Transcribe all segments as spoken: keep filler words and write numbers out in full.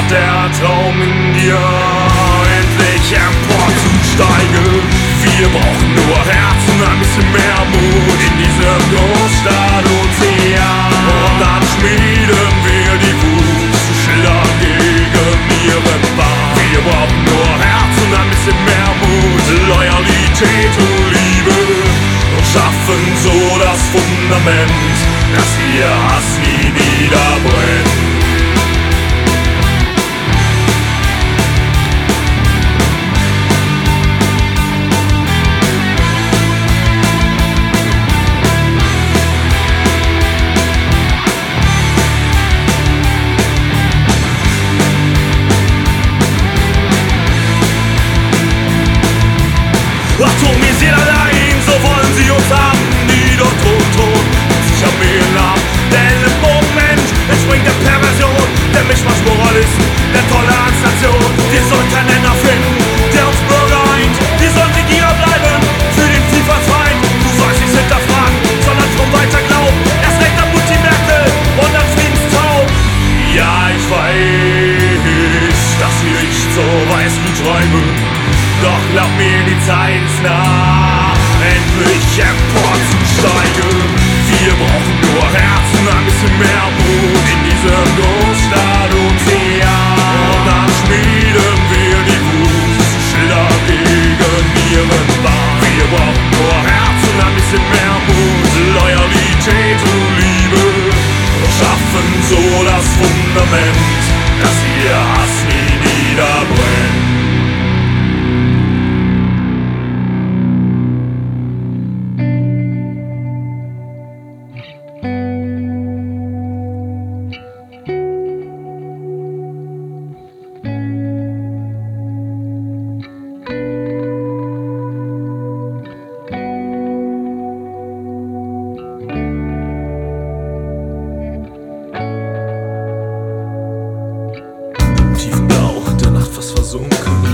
hat der Traum in dir endlich emporzusteigen. Wir brauchen nur Herz und ein bisschen mehr Mut in diesem Großstadt-Ozean. Und dann schmieden wir die Wut zu Schildern gegen ihren Bahn. Wir brauchen nur Herz und ein bisschen mehr Mut, Loyalität und Liebe und schaffen so das Fundament, dass ihr Hass nie wieder brennt. Atomisiert allein, so wollen sie uns haben, die dort tot, tot, sich am Mehl ab. Denn im Moment entspringt der Perversion, der Mischmasch-Moralisten, der Toleranznation. Wir sollen keinen Nenner finden, der uns Bürger eint. Wir sollen Regierer bleiben für den Vielfahrtsfeind. Du sollst nichts hinterfragen, sondern drum weiter glauben. Erst recht an Mutti Merkel und an Friedenstraum. Ja, ich weiß, dass wir nicht so weiß wie träumen. Doch glaub mir, die Zeit ist nah, endlich emporzusteigen. Wir brauchen nur Herz und ein bisschen mehr Mut in diesem Großstadt-Ozean. Und dann schmieden wir die Wut zu Schildern gegen ihren Bahn. Wir brauchen nur Herz und ein bisschen mehr Mut, Loyalität und Liebe und schaffen so das Fundament, dass ihr Hass nie wieder brennt.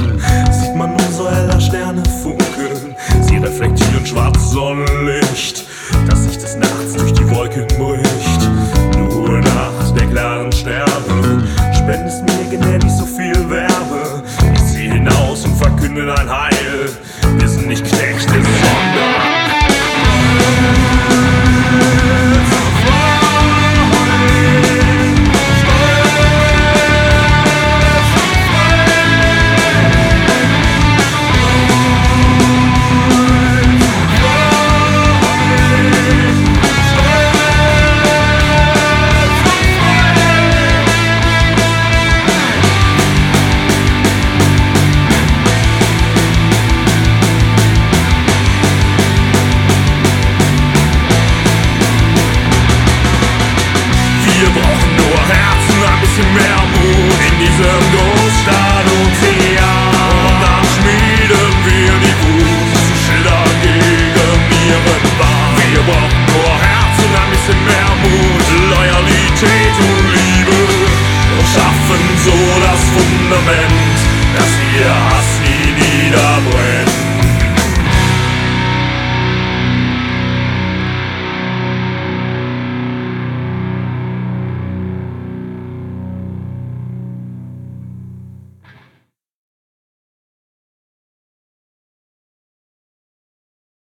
Sieht man umso heller Sterne funkeln, sie reflektieren schwarzes Sonnenlicht